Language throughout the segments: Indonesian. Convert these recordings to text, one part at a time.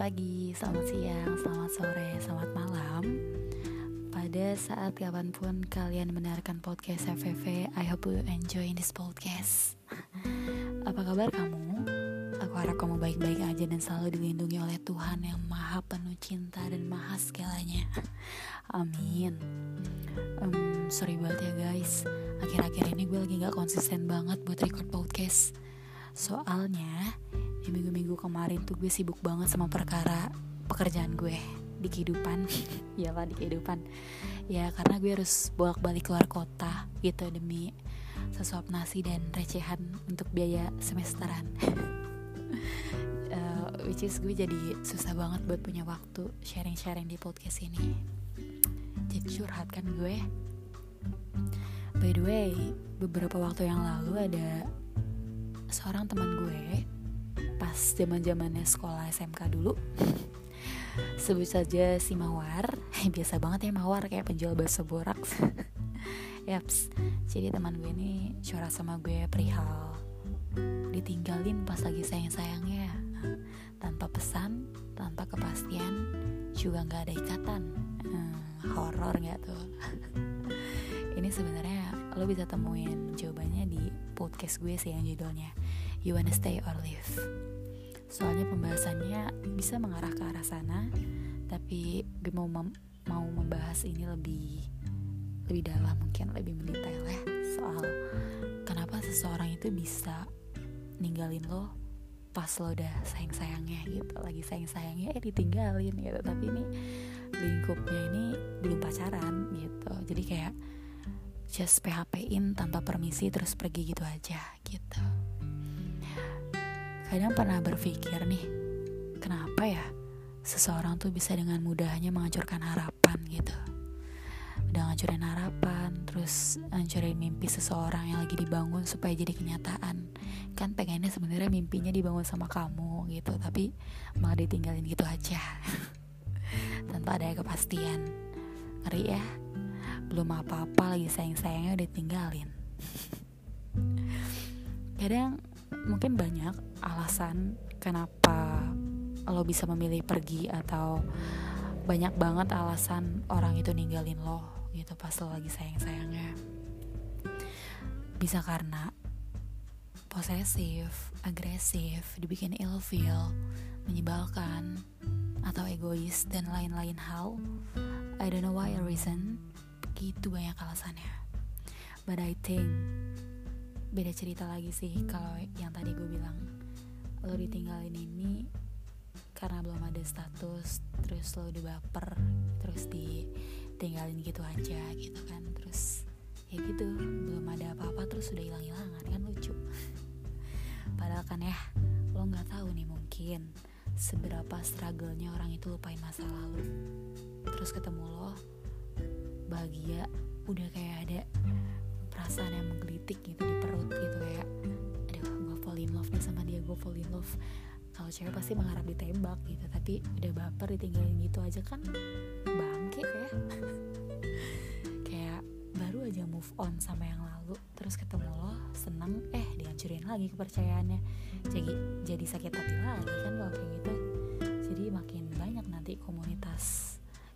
pagi, selamat siang, selamat sore, selamat malam. Pada saat kapanpun kalian mendengarkan podcast FVV, I hope you enjoy this podcast. Apa kabar kamu? Aku harap kamu baik-baik aja dan selalu dilindungi oleh Tuhan yang maha penuh cinta dan maha segalanya. Amin. Sorry banget ya guys, akhir-akhir ini gue lagi gak konsisten banget buat record podcast. Soalnya di minggu-minggu kemarin tuh gue sibuk banget sama perkara pekerjaan gue di kehidupan. Iyalah, di kehidupan. Ya karena gue harus bolak-balik keluar kota gitu demi sesuap nasi dan recehan untuk biaya semesteran. Which is gue jadi susah banget buat punya waktu sharing-sharing di podcast ini. Jadi curhat kan gue. By the way, beberapa waktu yang lalu ada seorang teman gue pas zaman-zamannya sekolah SMK dulu. Sebut saja si Mawar. Biasa banget ya Mawar, kayak penjual bakso boraks. Yaps. Jadi teman gue ini curhat sama gue perihal ditinggalin pas lagi sayang-sayangnya, tanpa pesan, tanpa kepastian, juga gak ada ikatan. Horor gak tuh? Ini sebenarnya lo bisa temuin jawabannya di podcast gue sih yang judulnya You Wanna Stay or Leave. Soalnya pembahasannya bisa mengarah ke arah sana, tapi gue mau membahas ini lebih dalam, mungkin lebih mendetail ya, soal kenapa seseorang itu bisa ninggalin lo pas lo udah sayang-sayangnya gitu, lagi sayang-sayangnya ditinggalin gitu, tapi ini lingkupnya ini belum pacaran gitu, jadi kayak just PHP-in tanpa permisi terus pergi gitu aja gitu. Kadang pernah berpikir nih, kenapa ya seseorang tuh bisa dengan mudahnya menghancurkan harapan gitu. Udah ngancurin harapan, terus ngancurin mimpi seseorang yang lagi dibangun supaya jadi kenyataan. Kan pengennya sebenarnya mimpinya dibangun sama kamu gitu, tapi malah ditinggalin gitu aja. Tanpa ada kepastian. Ngeri ya, belum apa-apa lagi sayang-sayangnya udah tinggalin. Kadang mungkin banyak alasan kenapa lo bisa memilih pergi, atau banyak banget alasan orang itu ninggalin lo gitu pas lo lagi sayang-sayangnya. Bisa karena posesif, agresif, dibikin ilfeel, menyebalkan, atau egois dan lain-lain hal. I don't know why a reason. Begitu banyak alasannya. But I think beda cerita lagi sih kalau yang tadi gue bilang, lo ditinggalin ini karena belum ada status, terus lo udah baper, terus ditinggalin gitu aja gitu kan, terus ya gitu, belum ada apa-apa terus udah hilang-hilangan, kan lucu. Padahal kan ya, lo nggak tahu nih mungkin seberapa struggle-nya orang itu lupain masa lalu, terus ketemu lo bahagia, udah kayak ada perasaan yang menggelitik gitu di perut gitu, kayak aduh gue fall in love nih sama dia, gue fall in love. Kalau cewek pasti mengharap ditembak gitu, tapi udah baper ditinggalin gitu aja kan bangke ya. Kayak baru aja move on sama yang lalu, terus ketemu lo seneng, dihancurin lagi kepercayaannya, jadi sakit hati lagi kan kalau kayak gitu. Jadi makin banyak nanti komunitas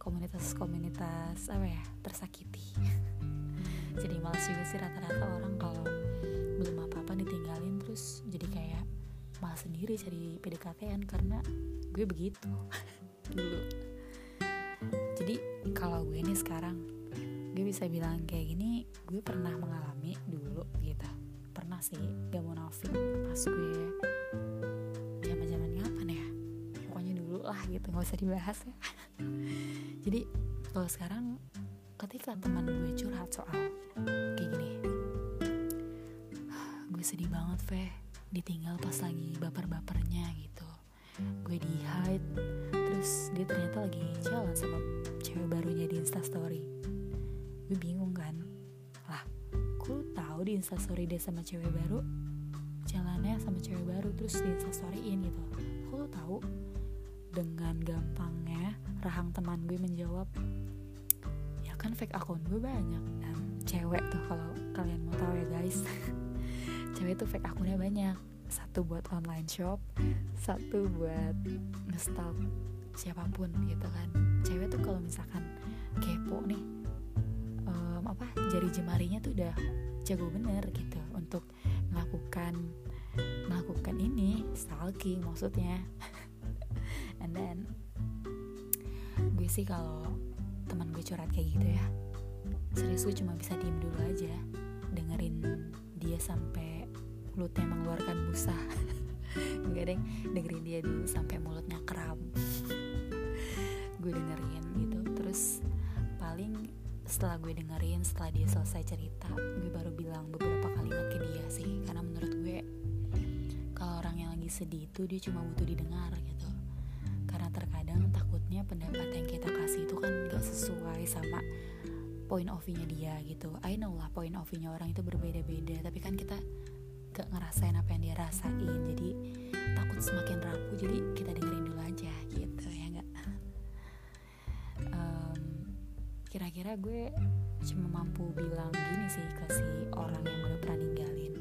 apa ya, tersakiti. Jadi malas juga sih rata-rata orang kalau belum apa-apa ditinggalin, terus jadi kayak malas sendiri cari PDKT-an, karena gue begitu dulu. Jadi kalau gue nih sekarang, gue bisa bilang kayak gini, gue pernah mengalami dulu gitu. Pernah sih, gak mau munafik, pas gue zaman-zaman kapan ya, pokoknya dulu lah gitu, gak usah dibahas ya. Jadi kalau sekarang ketika teman gue curhat soal kayak gini, gue sedih banget Fe, ditinggal pas lagi baper-bapernya gitu. Gue di hide, terus dia ternyata lagi jalan sama cewek barunya di Instastory. Gue bingung kan, lah kok lu tahu di Instastory dia sama cewek baru, jalannya sama cewek baru, terus di Instastoryin gitu. Kok lu tahu? Dengan gampangnya rahang teman gue menjawab, ya kan fake akun gue banyak. Dan cewek tuh, kalau kalian mau tahu ya guys, cewek tuh fake akunnya banyak. satu buat online shop, satu buat ngestalk siapapun gitu kan. Cewek tuh kalau misalkan kepo nih, jari jemarinya tuh udah jago bener gitu untuk melakukan ini stalking maksudnya. And then gue sih kalau teman gue curhat kayak gitu ya, serius gue cuma bisa diem dulu aja, dengerin dia sampai mulutnya mengeluarkan busa. Enggak deng, dengerin dia dulu sampai mulutnya kram. Gue dengerin gitu, terus paling setelah gue dengerin, setelah dia selesai cerita, gue baru bilang beberapa kalimat ke dia sih. Karena menurut gue kalau orang yang lagi sedih itu dia cuma butuh didengar gitu. Karena terkadang takutnya pendapat yang kita kasih itu kan gak sesuai sama point of view-nya dia gitu. I know lah point of view-nya orang itu berbeda-beda, tapi kan kita gak ngerasain apa yang dia rasain, jadi takut semakin rapuh, jadi kita dengerin dulu aja gitu ya gak. Kira-kira gue cuma mampu bilang gini sih ke si orang yang udah pernah ninggalin,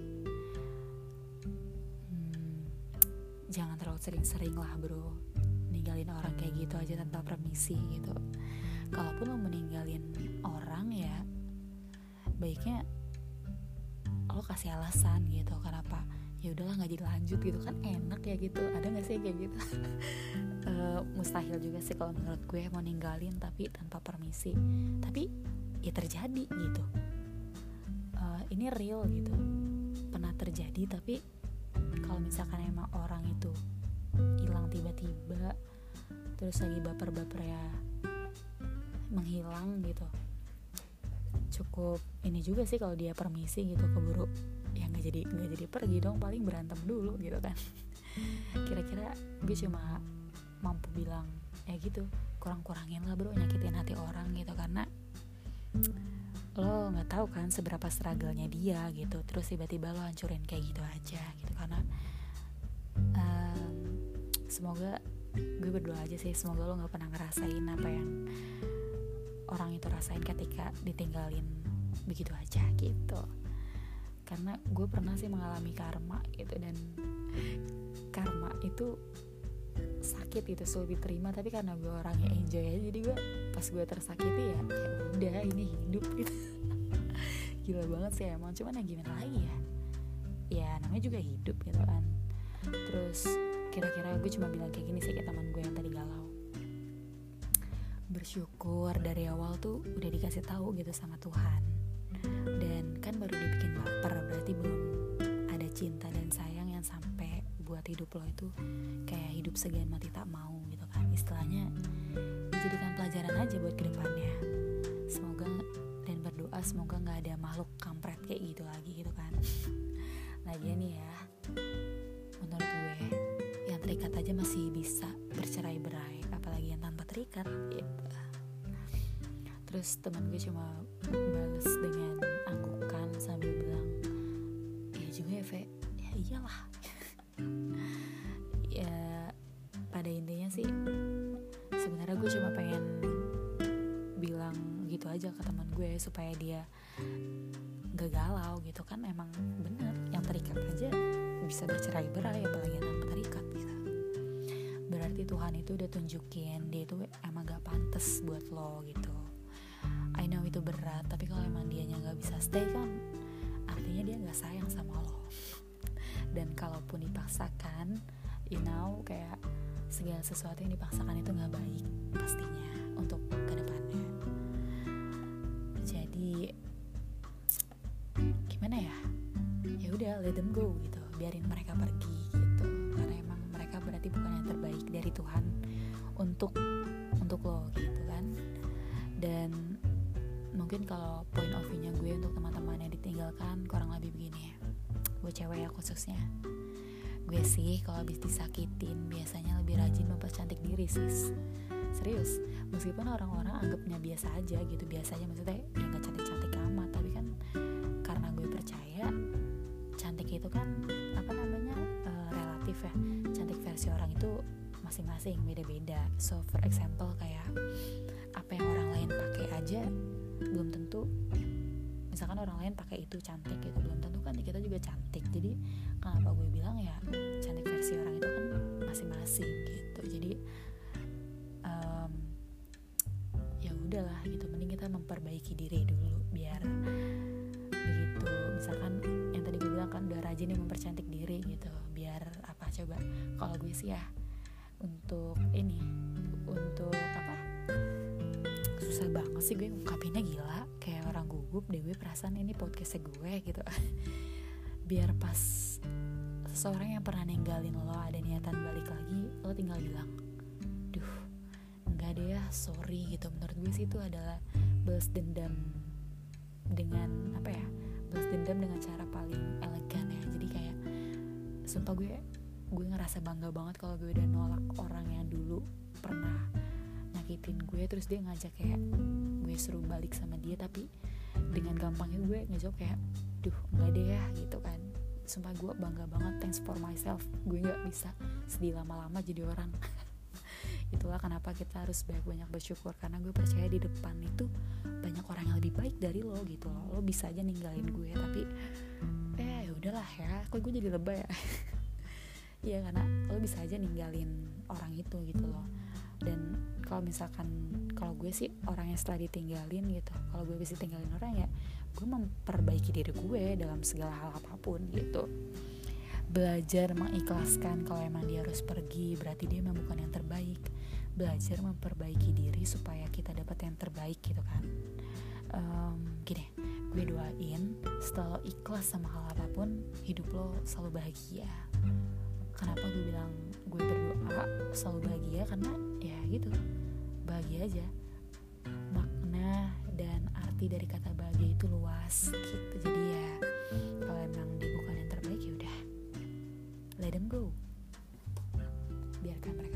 jangan terlalu sering-sering lah bro ninggalin orang kayak gitu aja tanpa permisi gitu. Kalaupun lo meninggalin orang ya baiknya lo kasih alasan gitu kenapa, ya udahlah nggak jadi lanjut gitu kan, enak ya gitu. Ada nggak sih kayak gitu? Mustahil juga sih kalau menurut gue mau ninggalin tapi tanpa permisi, tapi ya terjadi gitu. Ini real gitu, pernah terjadi. Tapi kalau misalkan emang orang itu hilang tiba-tiba, terus lagi baper-baper ya menghilang gitu, cukup ini juga sih kalau dia permisi gitu, keburu ya nggak jadi pergi dong, paling berantem dulu gitu kan. Kira-kira gue cuma mampu bilang ya gitu, kurang-kurangin lah bro nyakitin hati orang gitu, karena lo nggak tahu kan seberapa struggle-nya dia gitu, terus tiba-tiba lo hancurin kayak gitu aja gitu. Karena semoga, gue berdoa aja sih semoga lo nggak pernah ngerasain apa yang orang itu rasain ketika ditinggalin begitu aja gitu. Karena gue pernah sih mengalami karma gitu, dan karma itu sakit itu sulit diterima, tapi karena gue orangnya enjoy aja, jadi gue pas gue tersakiti ya udah ini hidup gitu. Gila banget sih emang, cuman ya gimana lagi ya namanya juga hidup gitu kan. Terus kira-kira gue cuma bilang kayak gini sih ke teman gue yang tadi galau, bersyukur dari awal tuh udah dikasih tahu gitu sama Tuhan, dan kan baru dibikin baper, berarti belum ada cinta dan sayang yang sampai buat hidup lo itu kayak hidup segan mati tak mau gitu kan. Istilahnya dijadikan pelajaran aja buat kedepannya. Semoga, dan berdoa semoga gak ada makhluk kampret kayak gitu lagi gitu kan. Lagian nih ya, menurut gue yang terikat aja masih bisa bercerai-berai, apalagi yang tanpa terikat gitu. Terus teman gue cuma bales dengan anggukan sambil bilang, iya juga ya Ve, ya iyalah. Ya pada intinya sih sebenarnya gue cuma pengen bilang gitu aja ke teman gue supaya dia gak galau gitu kan. Emang bener yang terikat aja bisa bercerai-berai, apalagi yang tanpa terikat gitu. Berarti Tuhan itu udah tunjukin dia itu emang gak pantas buat lo gitu. I know itu berat, tapi kalau emang dianya gak bisa stay kan artinya dia gak sayang sama lo. Dan kalaupun dipaksakan, you know, kayak segala sesuatu yang dipaksakan itu gak baik pastinya untuk kedepannya. Jadi gimana ya, ya udah let them go gitu, biarin mereka pergi gitu, karena emang mereka berarti bukan yang terbaik dari Tuhan untuk lo gitu kan. Dan mungkin kalau point of view-nya gue untuk teman-teman yang ditinggalkan kurang lebih begini ya. Gue cewek ya khususnya, gue sih kalau habis disakitin biasanya lebih rajin mempercantik diri sis. Serius, meskipun orang-orang anggapnya biasa aja gitu, biasanya maksudnya ya gak cantik-cantik amat, tapi kan karena gue percaya cantik itu kan relatif ya. Cantik versi orang itu masing-masing beda-beda. So for example kayak apa yang orang lain pakai aja belum tentu misalkan orang lain pakai itu cantik gitu, belum tentu kan kita juga cantik. Jadi kenapa gue bilang ya cantik versi orang itu kan masing-masing gitu. Jadi ya udahlah gitu, mending kita memperbaiki diri dulu biar begitu. Misalkan yang tadi gue bilang kan udah rajin nih mempercantik diri gitu, biar apa coba, kalau gue sih ya untuk susah banget sih gue ngungkapinnya, gila kayak orang gugup deh gue, perasaan ini podcastnya gue gitu. Biar pas seseorang yang pernah ninggalin lo ada niatan balik lagi, lo tinggal bilang duh enggak deh ya, sorry gitu. Menurut gue sih itu adalah balas dendam dengan balas dendam dengan cara paling elegan ya. Jadi kayak sumpah gue ngerasa bangga banget kalau gue udah nolak orang yang dulu pernah nyakitin gue, terus dia ngajak kayak gue suruh balik sama dia, tapi dengan gampangnya gue ngejawab kayak duh enggak deh ya gitu kan. Sumpah gue bangga banget, thanks for myself. Gue gak bisa sedih lama-lama jadi orang. Itulah kenapa kita harus banyak bersyukur, karena gue percaya di depan itu banyak orang yang lebih baik dari lo gitu loh. Lo bisa aja ninggalin gue, tapi udahlah ya, kok gue jadi lebay ya. Iya, karena lo bisa aja ninggalin orang itu gitu loh. Dan kalau misalkan, kalau gue sih orang yang setelah ditinggalin gitu, kalau gue bisa tinggalin orang ya gue memperbaiki diri gue dalam segala hal apapun gitu. Belajar mengikhlaskan kalau emang dia harus pergi, berarti dia memang bukan yang terbaik. Belajar memperbaiki diri supaya kita dapat yang terbaik gitu kan. Gini, gue doain setelah lo ikhlas sama hal apapun, hidup lo selalu bahagia. Kenapa gue bilang gue berdoa selalu bahagia? Karena ya gitu, bahagia aja. Makna dan arti dari kata bahagia itu luas gitu. Jadi ya kalau emang dia bukan yang terbaik, ya udah let them go, biarkan mereka